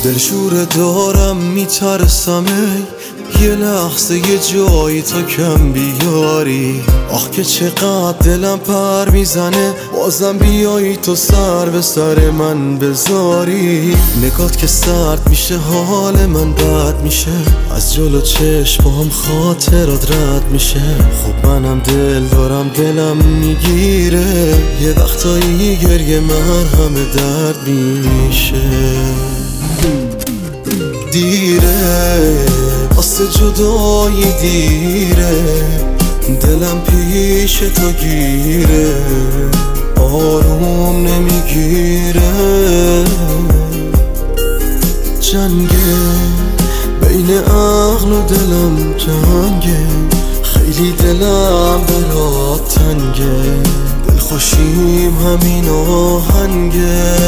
دلشوره دارم میترسم یه لحظه یه جایی تو کم بیاری. آخ که چقدر دلم پر میزنه بازم بیایی تو سر به سر من بذاری. نگات که سرد میشه حال من بد میشه، از جلو چشمام خاطرات رد میشه. خب منم دل دارم دلم میگیره، یه وقتایی گریه من همه درد میشه. دیره واسه جدایی دیره، دلم پیش تو گیره، آروم نمیگیره. جنگه بین عقل و دلم جنگه، خیلی دلم برات تنگه، دلخوشیم همین آهنگه.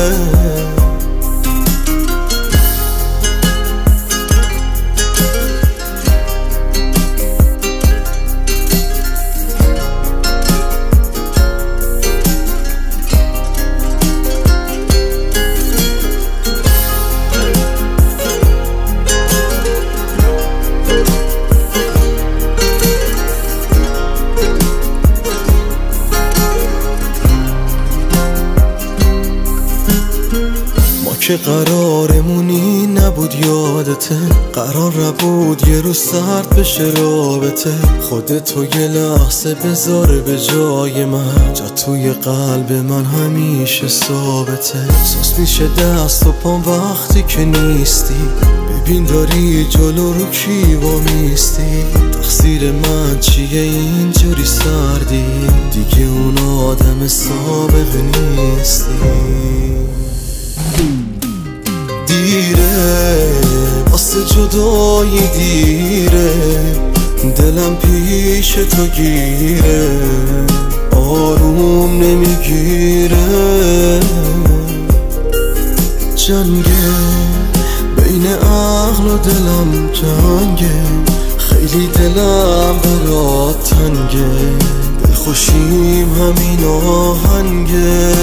که قرارمونی نبود یادته، قرار نبود یه روز سرد بشه رابطه. خودتو یه لحظه بذار به جای من، جا توی قلب من همیشه ثابته. سوس میشه دست و پام وقتی که نیستی، ببین داری جلو رو کی وامیستی. تقصیر من چیه اینجوری سردی، دیگه اون آدم سابقه نیستی. دیره واسه جدایی دیره، دلم پیش تو گیره، آروم نمیگیره. جنگه بین عقل و دلم جنگه، خیلی دلم برات تنگه، دلخوشیم همین آهنگه.